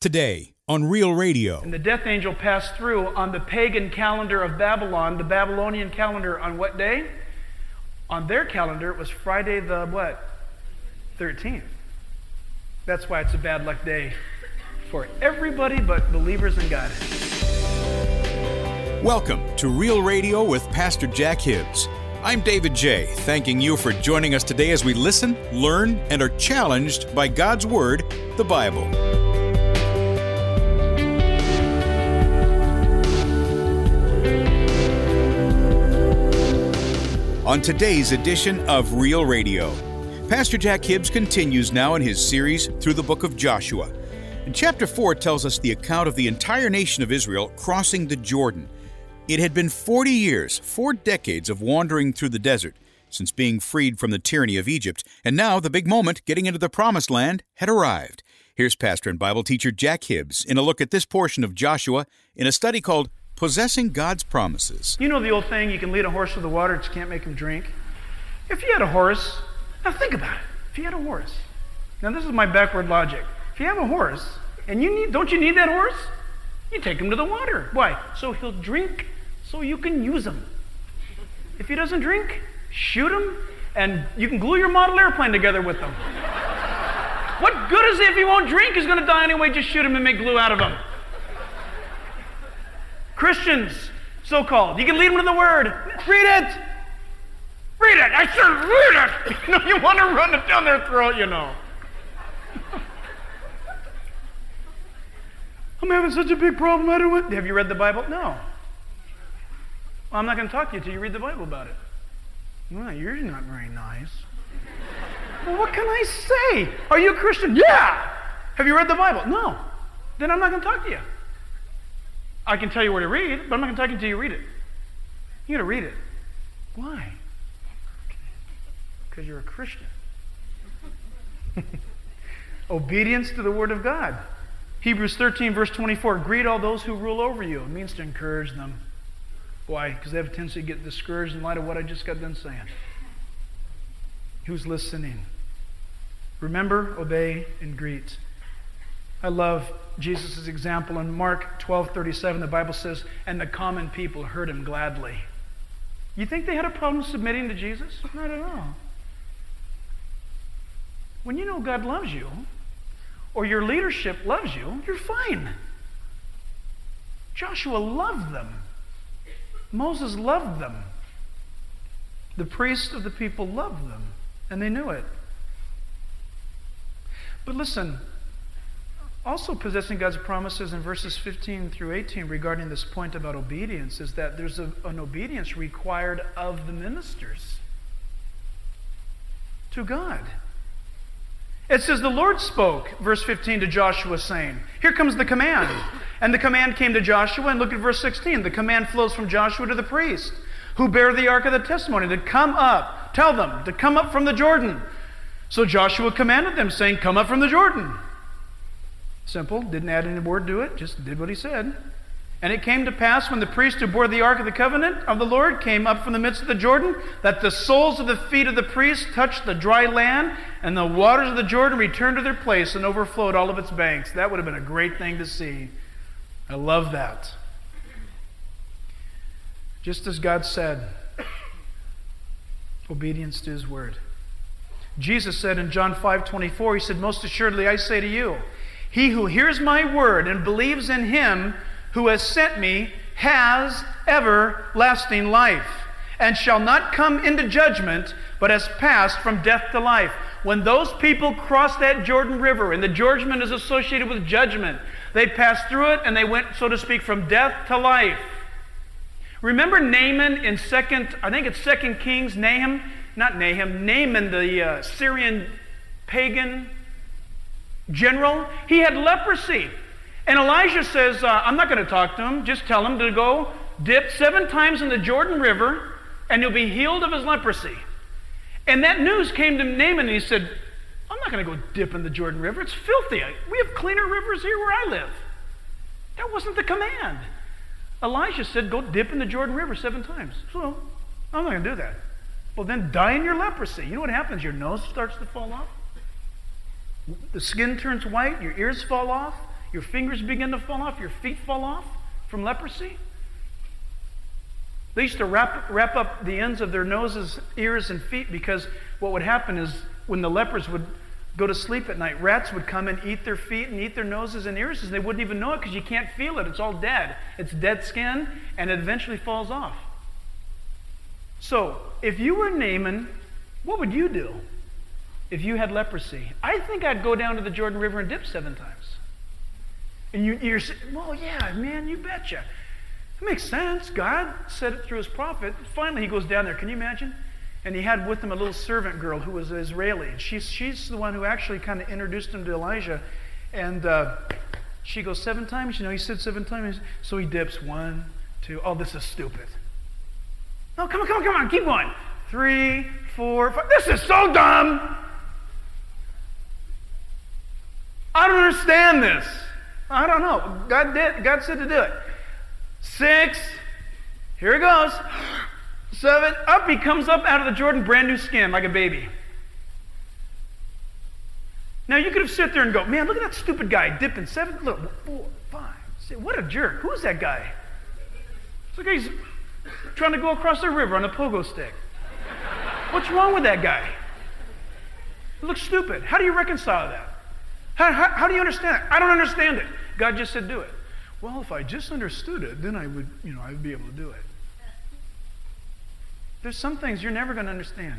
today on Real Radio. And the death angel passed through on the pagan calendar of Babylon, the Babylonian calendar, on what day? On their calendar, it was Friday the what? 13th. That's why it's a bad luck day for everybody but believers in God. Welcome to Real Radio with Pastor Jack Hibbs. I'm David J., thanking you for joining us today as we listen, learn, and are challenged by God's Word, the Bible. On today's edition of Real Radio, Pastor Jack Hibbs continues now in his series through the book of Joshua. And chapter 4 tells us the account of the entire nation of Israel crossing the Jordan. It had been 40 years, 4 decades of wandering through the desert since being freed from the tyranny of Egypt, and now the big moment, getting into the Promised Land, had arrived. Here's pastor and Bible teacher Jack Hibbs in a look at this portion of Joshua in a study called Possessing God's Promises. You know the old saying, you can lead a horse to the water, but you can't make him drink? If you had a horse, now think about it. If you had a horse, now this is my backward logic. If you have a horse, and don't you need that horse? You take him to the water. Why? So he'll drink, so you can use him. If he doesn't drink, shoot him, and you can glue your model airplane together with him. What good is it if he won't drink? He's going to die anyway. Just shoot him and make glue out of him. Christians, so-called, you can lead them to the Word. Read it. Read it. I said read it. You know, you want to run it down their throat, you know. I'm having such a big problem. I don't want... Have you read the Bible? No. Well, I'm not going to talk to you until you read the Bible about it. Well, you're not very nice. Well, what can I say? Are you a Christian? Yeah. Have you read the Bible? No. Then I'm not going to talk to you. I can tell you where to read, but I'm not going to talk to you until you read it. You got to read it. Why? Because you're a Christian. Obedience to the Word of God. Hebrews 13, verse 24, greet all those who rule over you. It means to encourage them. Why? Because they have a tendency to get discouraged in light of what I just got done saying. Who's listening? Remember, obey, and greet. I love Jesus' example in Mark 12:37. The Bible says, and the common people heard him gladly. You think they had a problem submitting to Jesus? Not at all. When you know God loves you, or your leadership loves you, you're fine. Joshua loved them. Moses loved them. The priests of the people loved them, and they knew it. But listen, also possessing God's promises in verses 15 through 18 regarding this point about obedience is that there's an obedience required of the ministers to God. It says, the Lord spoke, verse 15, to Joshua, saying, here comes the command. And the command came to Joshua, and look at verse 16. The command flows from Joshua to the priest, who bear the ark of the testimony, to come up. Tell them to come up from the Jordan. So Joshua commanded them, saying, come up from the Jordan. Simple, didn't add any word to it, just did what he said. And it came to pass when the priest who bore the ark of the covenant of the Lord came up from the midst of the Jordan, that the soles of the feet of the priest touched the dry land, and the waters of the Jordan returned to their place and overflowed all of its banks. That would have been a great thing to see. I love that. Just as God said, obedience to His word. Jesus said in John 5:24, He said, most assuredly I say to you, he who hears my word and believes in Him who has sent me has everlasting life, and shall not come into judgment, but has passed from death to life. When those people crossed that Jordan River, and the Jordan is associated with judgment, they passed through it and they went, so to speak, from death to life. Remember Naaman in 2 Kings, Naaman, the Syrian pagan general? He had leprosy. And Elijah says, I'm not going to talk to him. Just tell him to go dip 7 times in the Jordan River and he'll be healed of his leprosy. And that news came to Naaman and he said, I'm not going to go dip in the Jordan River. It's filthy. We have cleaner rivers here where I live. That wasn't the command. Elijah said, go dip in the Jordan River 7 times. So, I'm not going to do that. Well, then die in your leprosy. You know what happens? Your nose starts to fall off. The skin turns white. Your ears fall off. Your fingers begin to fall off. Your feet fall off from leprosy. They used to wrap up the ends of their noses, ears, and feet, because what would happen is when the lepers would go to sleep at night, rats would come and eat their feet and eat their noses and ears, and they wouldn't even know it because you can't feel it. It's all dead. It's dead skin, and it eventually falls off. So, if you were Naaman, what would you do if you had leprosy? I think I'd go down to the Jordan River and dip 7 times. And you're saying, well, yeah, man, you betcha. It makes sense. God said it through his prophet. Finally, he goes down there. Can you imagine? And he had with him a little servant girl who was Israeli. And she's the one who actually kind of introduced him to Elijah. And she goes 7 times. He said 7 times. So he dips 1, 2. Oh, this is stupid. No, come on. Keep going. 3, 4, 5. This is so dumb. I don't understand this. I don't know. God said to do it. 6. Here it goes. 7. Up. He comes up out of the Jordan, brand new skin, like a baby. Now, you could have sit there and go, man, look at that stupid guy dipping 7. Look, 4, 5, 6. What a jerk. Who's that guy? It's like he's trying to go across the river on a pogo stick. What's wrong with that guy? It looks stupid. How do you reconcile that? How do you understand it? I don't understand it. God just said do it. Well, if I just understood it, then I would be able to do it. There's some things you're never going to understand.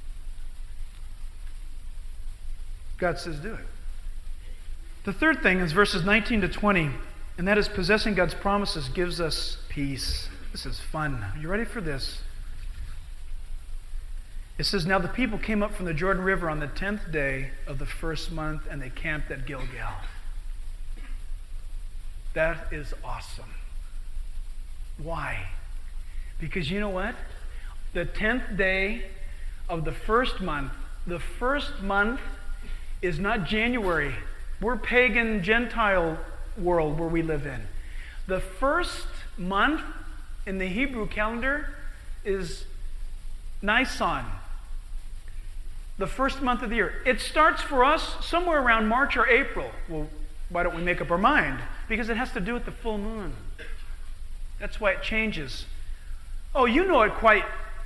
God says do it. The third thing is verses 19 to 20, and that is possessing God's promises gives us peace. This is fun. Are you ready for this? It says, now the people came up from the Jordan River on the 10th day of the first month, and they camped at Gilgal. That is awesome. Why? Because you know what? The 10th day of the first month is not January. We're pagan Gentile world where we live in. The first month in the Hebrew calendar is Nisan. The first month of the year. It starts for us somewhere around March or April. Well, why don't we make up our mind? Because it has to do with the full moon. That's why it changes. Oh, you know it quite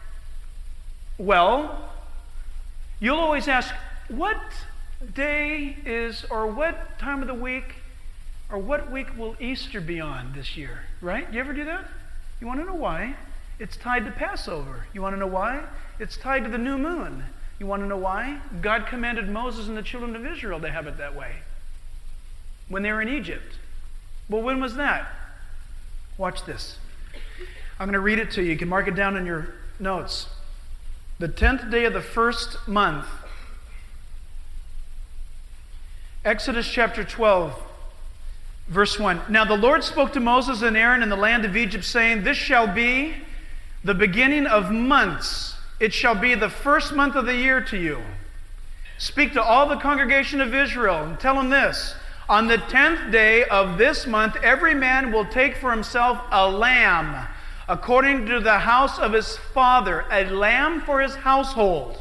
well. You'll always ask, what day is, or what time of the week, or what week will Easter be on this year? Right? You ever do that? You want to know why? It's tied to Passover. You want to know why? It's tied to the new moon. You want to know why? God commanded Moses and the children of Israel to have it that way when they were in Egypt. Well, when was that? Watch this. I'm going to read it to you. You can mark it down in your notes. The 10th day of the first month. Exodus chapter 12, verse 1. Now the Lord spoke to Moses and Aaron in the land of Egypt, saying, this shall be the beginning of months. It shall be the first month of the year to you. Speak to all the congregation of Israel and tell them this. On the 10th day of this month, every man will take for himself a lamb, according to the house of his father, a lamb for his household.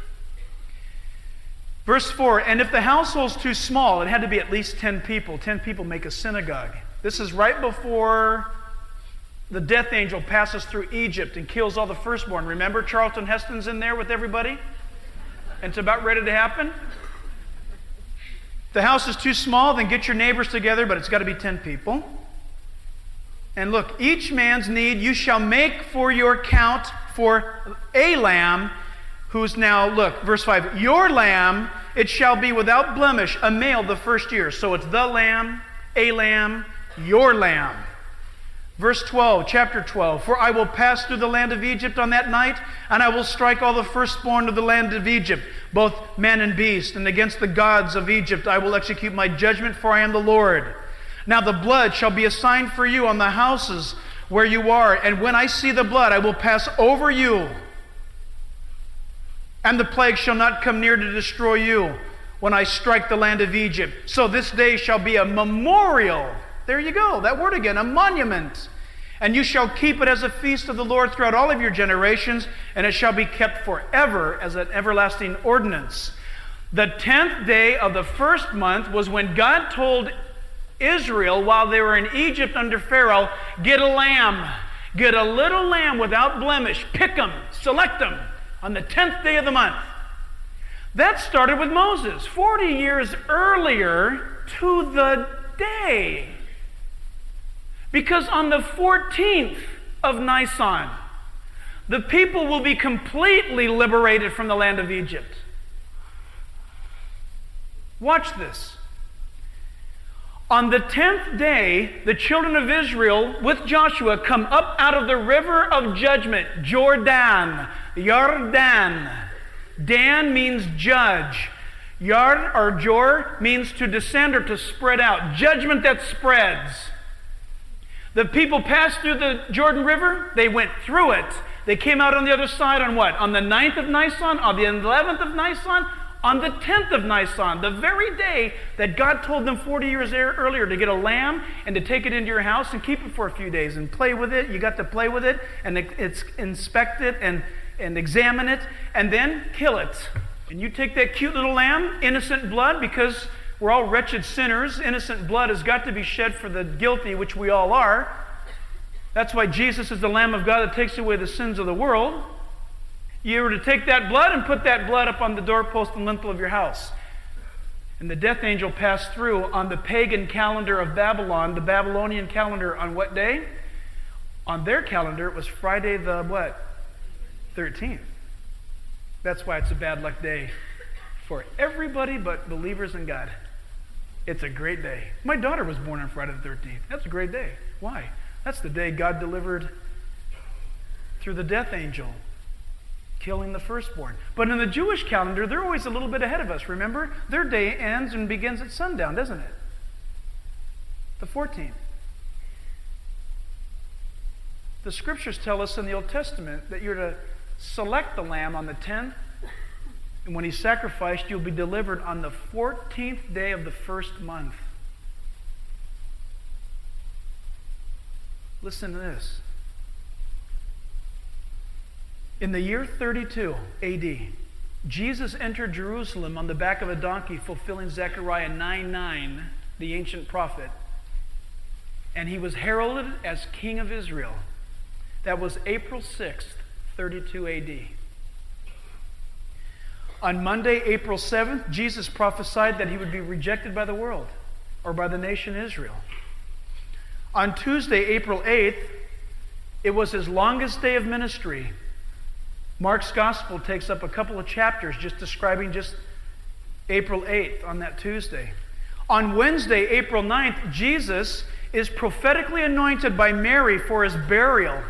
Verse 4, and if the household's too small, it had to be at least 10 people. 10 people make a synagogue. This is right before the death angel passes through Egypt and kills all the firstborn. Remember, Charlton Heston's in there with everybody? And it's about ready to happen? If the house is too small, then get your neighbors together, but it's got to be 10 people. And look, each man's need you shall make for your count for a lamb, who's now, look, verse 5, your lamb, it shall be without blemish, a male the first year. So it's the lamb, a lamb, your lamb. Verse 12, chapter 12, for I will pass through the land of Egypt on that night, and I will strike all the firstborn of the land of Egypt, both man and beast, and against the gods of Egypt I will execute my judgment, for I am the Lord. Now the blood shall be a sign for you on the houses where you are, and when I see the blood I will pass over you, and the plague shall not come near to destroy you when I strike the land of Egypt. So this day shall be a memorial. There you go, that word again, a monument. And you shall keep it as a feast of the Lord throughout all of your generations, and it shall be kept forever as an everlasting ordinance. The 10th day of the first month was when God told Israel, while they were in Egypt under Pharaoh, get a lamb. Get a little lamb without blemish. Pick them, select them on the 10th day of the month. That started with Moses, 40 years earlier to the day. Because on the 14th of Nisan, the people will be completely liberated from the land of Egypt. Watch this. On the 10th day, the children of Israel with Joshua come up out of the river of judgment, Jordan. Dan means judge. Yard or Jor means to descend or to spread out. Judgment that spreads. The people passed through the Jordan River. They went through it. They came out on the other side on what? On the 9th of Nisan? On the 11th of Nisan? On the 10th of Nisan, the very day that God told them 40 years earlier to get a lamb and to take it into your house and keep it for a few days and play with it. You got to play with it and inspect it and examine it and then kill it. And you take that cute little lamb, innocent blood, because we're all wretched sinners. Innocent blood has got to be shed for the guilty, which we all are. That's why Jesus is the Lamb of God that takes away the sins of the world. You were to take that blood and put that blood up on the doorpost and lintel of your house. And the death angel passed through on the pagan calendar of Babylon, the Babylonian calendar, on what day? On their calendar, it was Friday the what? 13th. That's why it's a bad luck day for everybody but believers in God. It's a great day. My daughter was born on Friday the 13th. That's a great day. Why? That's the day God delivered through the death angel, killing the firstborn. But in the Jewish calendar, they're always a little bit ahead of us. Remember? Their day ends and begins at sundown, doesn't it? The 14th. The scriptures tell us in the Old Testament that you're to select the lamb on the 10th, and when he's sacrificed, you'll be delivered on the 14th day of the first month. Listen to this. In the year 32 AD, Jesus entered Jerusalem on the back of a donkey, fulfilling Zechariah 9:9, the ancient prophet. And he was heralded as King of Israel. That was April 6th, 32 AD. On Monday, April 7th, Jesus prophesied that he would be rejected by the world, or by the nation Israel. On Tuesday, April 8th, it was his longest day of ministry. Mark's gospel takes up a couple of chapters just describing just April 8th on that Tuesday. On Wednesday, April 9th, Jesus is prophetically anointed by Mary for his burial.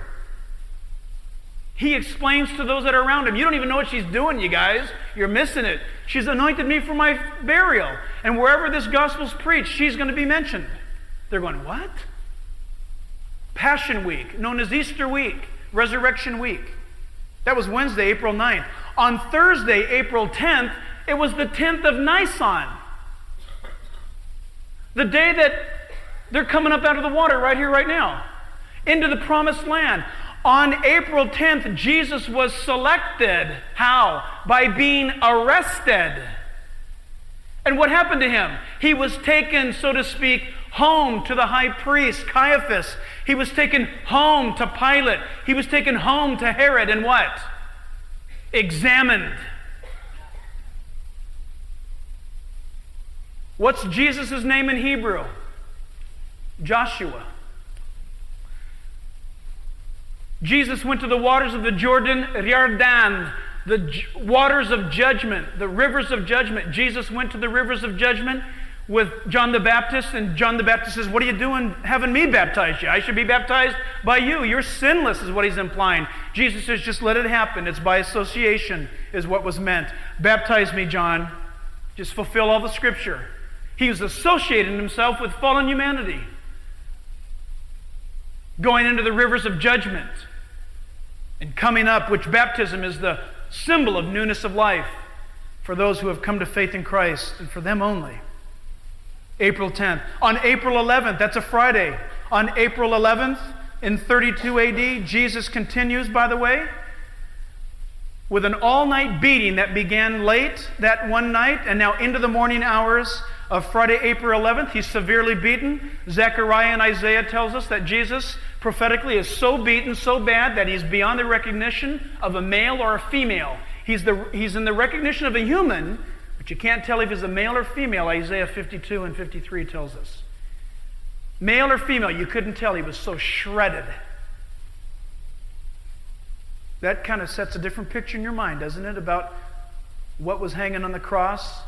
He explains to those that are around him, you don't even know what she's doing, you guys. You're missing it. She's anointed me for my burial. And wherever this gospel's preached, she's going to be mentioned. They're going, what? Passion Week, known as Easter Week, Resurrection Week. That was Wednesday, April 9th. On Thursday, April 10th, it was the 10th of Nisan. The day that they're coming up out of the water right here, right now, into the promised land. On April 10th, Jesus was selected. How? By being arrested. And what happened to him? He was taken, so to speak, home to the high priest, Caiaphas. He was taken home to Pilate. He was taken home to Herod and what? Examined. What's Jesus' name in Hebrew? Joshua. Jesus went to the waters of the Jordan, the waters of judgment, the rivers of judgment. Jesus went to the rivers of judgment with John the Baptist, and John the Baptist says, what are you doing having me baptize you? I should be baptized by you. You're sinless, is what he's implying. Jesus says, just let it happen. It's by association, is what was meant. Baptize me, John. Just fulfill all the scripture. He was associating himself with fallen humanity, going into the rivers of judgment and coming up, which baptism is the symbol of newness of life for those who have come to faith in Christ, and for them only. April 10th. On April 11th, that's a Friday. On April 11th, in 32 AD, Jesus continues, by the way, with an all-night beating that began late that one night and now into the morning hours of Friday, April 11th, he's severely beaten. Zechariah and Isaiah tells us that Jesus prophetically is so beaten, so bad, that he's beyond the recognition of a male or a female. He's in the recognition of a human, but you can't tell if he's a male or female, Isaiah 52 and 53 tells us. Male or female, you couldn't tell. He was so shredded. That kind of sets a different picture in your mind, doesn't it, about what was hanging on the cross?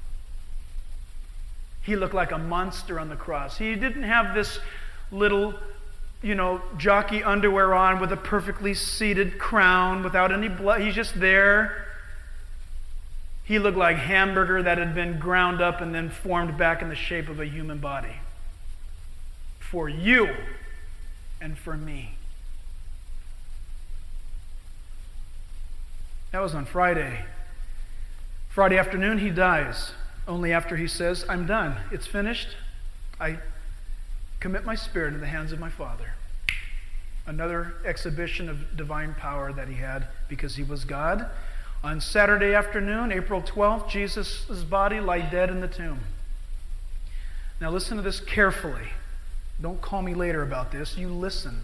He looked like a monster on the cross. He didn't have this little, jockey underwear on with a perfectly seated crown without any blood. He's just there. He looked like hamburger that had been ground up and then formed back in the shape of a human body. For you and for me. That was on Friday. Friday afternoon, he dies. Only after he says, I'm done. It's finished. I commit my spirit into the hands of my Father. Another exhibition of divine power that he had because he was God. On Saturday afternoon, April 12th, Jesus' body lay dead in the tomb. Now listen to this carefully. Don't call me later about this. You listen.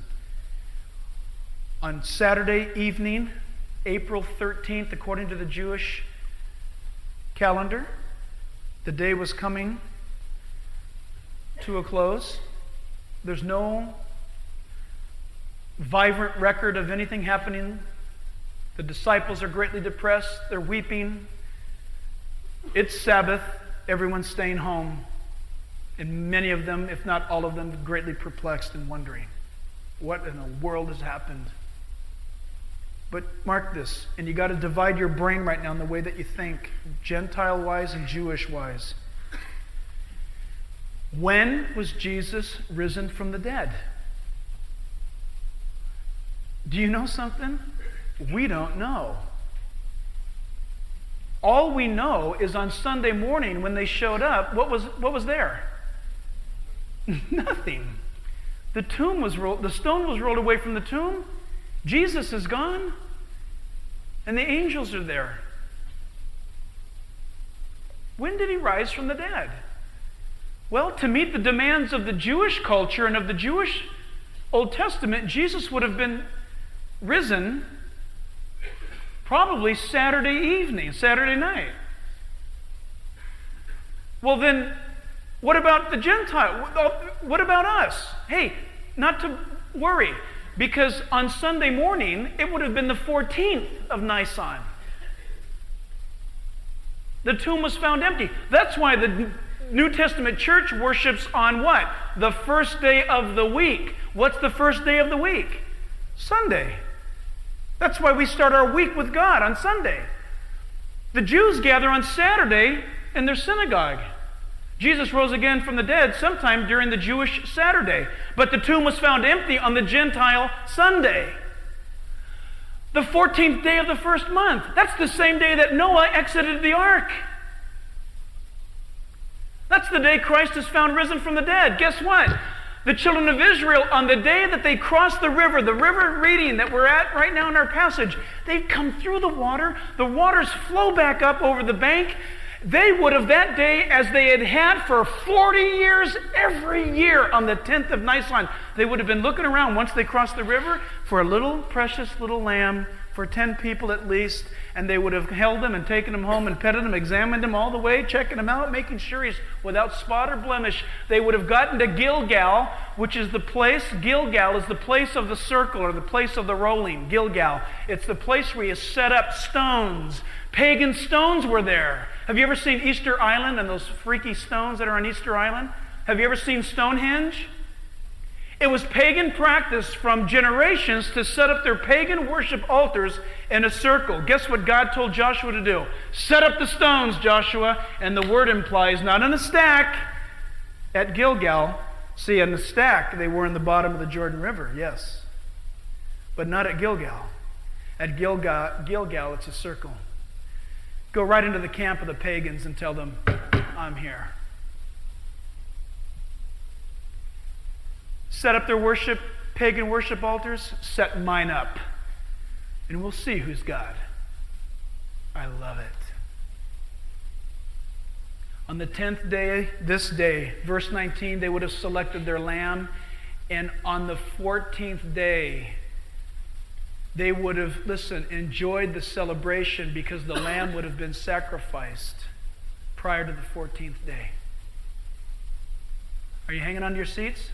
On Saturday evening, April 13th, according to the Jewish calendar, the day was coming to a close. There's no vibrant record of anything happening. The disciples are greatly depressed. They're weeping. It's Sabbath. Everyone's staying home. And many of them, if not all of them, greatly perplexed and wondering, what in the world has happened? But mark this, and you got to divide your brain right now in the way that you think, Gentile-wise and Jewish-wise. When was Jesus risen from the dead? Do you know something? We don't know. All we know is on Sunday morning when they showed up, what was there? Nothing. The stone was rolled away from the tomb. Jesus is gone. And the angels are there. When did he rise from the dead? Well, to meet the demands of the Jewish culture and of the Jewish Old Testament, Jesus would have been risen probably Saturday evening, Saturday night. Well then, what about the Gentile? What about us? Hey, not to worry, because on Sunday morning, it would have been the 14th of Nisan. The tomb was found empty. That's why the New Testament church worships on what? The first day of the week. What's the first day of the week? Sunday. That's why we start our week with God on Sunday. The Jews gather on Saturday in their synagogue. Jesus rose again from the dead sometime during the Jewish Saturday, but the tomb was found empty on the Gentile Sunday. The 14th day of the first month. That's the same day that Noah exited the ark. That's the day Christ is found risen from the dead. Guess what? The children of Israel, on the day that they crossed the river reading that we're at right now in our passage, they've come through the waters flow back up over the bank. They would have that day, as they had had for 40 years, every year on the 10th of Nisan, they would have been looking around once they crossed the river for a little precious little lamb for 10 people at least, and they would have held him and taken him home and petted him, examined him all the way, checking him out, making sure he's without spot or blemish. They would have gotten to Gilgal, which is the place, Gilgal is the place of the circle or the place of the rolling, Gilgal. It's the place where you set up stones. Pagan stones were there. Have you ever seen Easter Island and those freaky stones that are on Easter Island? Have you ever seen Stonehenge? It was pagan practice from generations to set up their pagan worship altars in a circle. Guess what God told Joshua to do? Set up the stones, Joshua. And the word implies not in a stack at Gilgal. See, in the stack, they were in the bottom of the Jordan River, yes. But not at Gilgal. At Gilgal, it's a circle. Go right into the camp of the pagans and tell them, I'm here. Set up their pagan worship altars, set mine up. And we'll see who's God. I love it. On the 10th day, this day, verse 19, they would have selected their lamb. And on the 14th day, they would have, enjoyed the celebration because the lamb would have been sacrificed prior to the 14th day. Are you hanging on to your seats?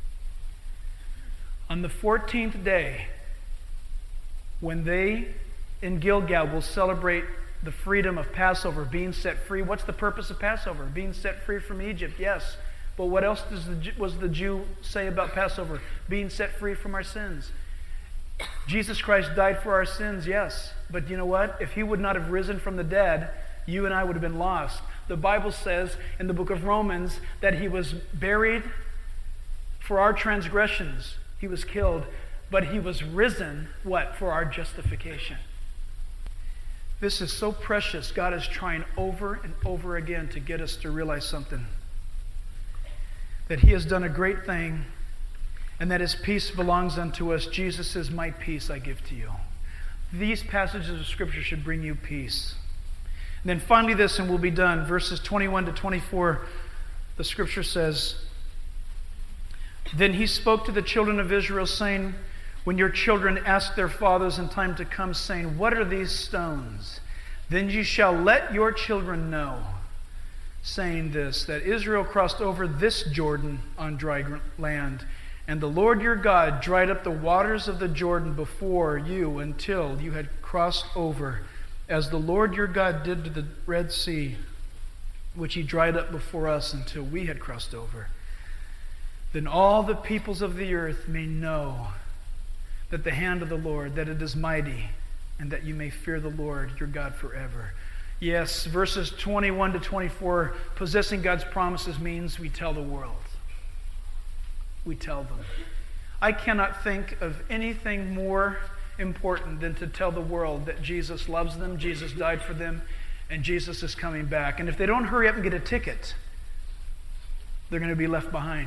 On the 14th day, when they in Gilgal will celebrate the freedom of Passover, being set free. What's the purpose of Passover? Being set free from Egypt, yes. But what else was the Jew say about Passover? Being set free from our sins. Jesus Christ died for our sins, yes. But you know what? If he would not have risen from the dead, you and I would have been lost. The Bible says in the book of Romans that he was buried for our transgressions. He was killed, but he was risen, what? For our justification. This is so precious. God is trying over and over again to get us to realize something. That he has done a great thing, and that his peace belongs unto us. Jesus says, my peace I give to you. These passages of Scripture should bring you peace. And then finally this, and we'll be done. Verses 21 to 24, the Scripture says, then he spoke to the children of Israel, saying, when your children ask their fathers in time to come, saying, what are these stones? Then you shall let your children know, saying this, that Israel crossed over this Jordan on dry land, and the Lord your God dried up the waters of the Jordan before you until you had crossed over, as the Lord your God did to the Red Sea, which he dried up before us until we had crossed over. Then all the peoples of the earth may know that the hand of the Lord, that it is mighty, and that you may fear the Lord your God forever. Yes, verses 21 to 24, possessing God's promises means we tell the world. We tell them. I cannot think of anything more important than to tell the world that Jesus loves them, Jesus died for them, and Jesus is coming back. And if they don't hurry up and get a ticket, they're going to be left behind.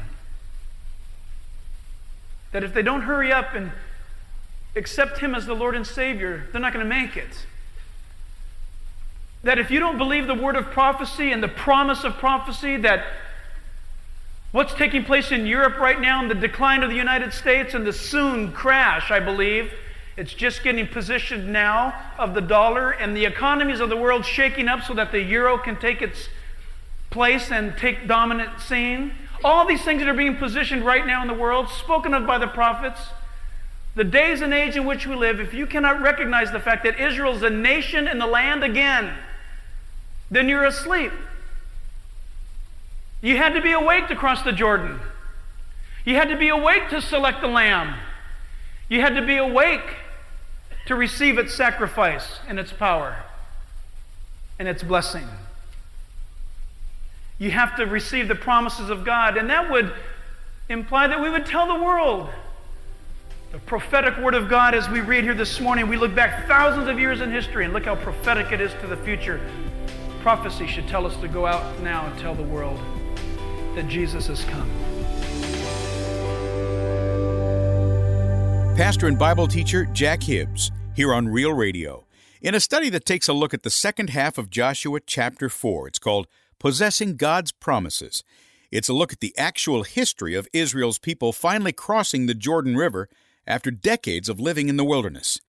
That if they don't hurry up and accept him as the Lord and Savior, they're not going to make it. That if you don't believe the word of prophecy and the promise of prophecy, that what's taking place in Europe right now and the decline of the United States and the soon crash, I believe, it's just getting positioned now of the dollar and the economies of the world shaking up so that the euro can take its place and take dominant scene. All these things that are being positioned right now in the world, spoken of by the prophets, the days and age in which we live, if you cannot recognize the fact that Israel is a nation in the land again, then you're asleep. You had to be awake to cross the Jordan. You had to be awake to select the lamb. You had to be awake to receive its sacrifice and its power and its blessing. You have to receive the promises of God, and that would imply that we would tell the world the prophetic word of God. As we read here this morning, we look back thousands of years in history and look how prophetic it is to the future. Prophecy should tell us to go out now and tell the world that Jesus has come. Pastor and Bible teacher Jack Hibbs, here on Real Radio, in a study that takes a look at the second half of Joshua chapter 4. It's called Possessing God's Promises. It's a look at the actual history of Israel's people finally crossing the Jordan River after decades of living in the wilderness.